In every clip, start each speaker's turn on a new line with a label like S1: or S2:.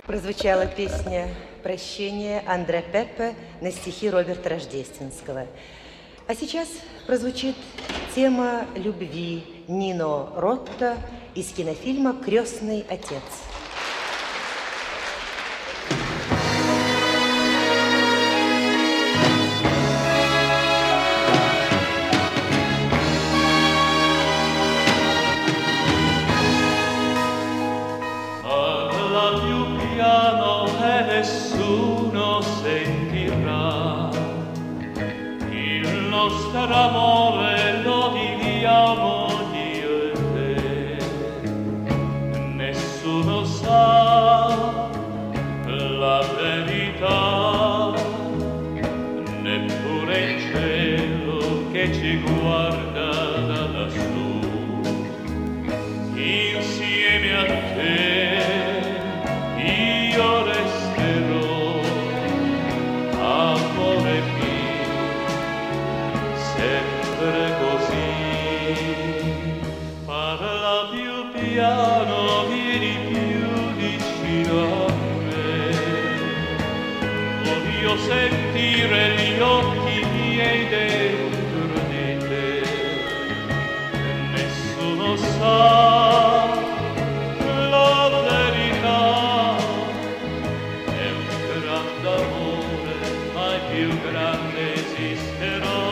S1: Прозвучала песня «Прощение» Андре Пеппе на стихи Роберта Рождественского. А сейчас прозвучит тема любви Нино Ротта из кинофильма «Крестный отец».
S2: Nessuno sentirà il nostro amore, lo viviamo io e te. Nessuno sa la verità, neppure il cielo che ci guarda da lassù. Insieme a te io resterò, amore mio, sempre così. Parla più piano, vieni più vicino a me. Voglio sentire gli occhi miei dentro di te. Nessuno sa la verità, è un grande amore, mai più grande esisterà.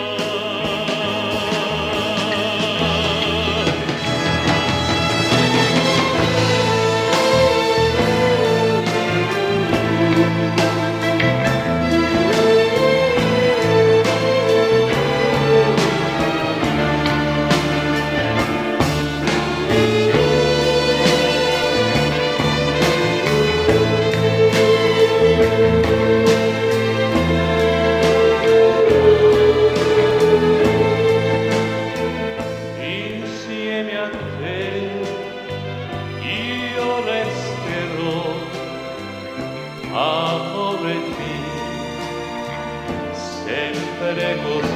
S2: Insieme a te io resterò, amore mio, sempre così.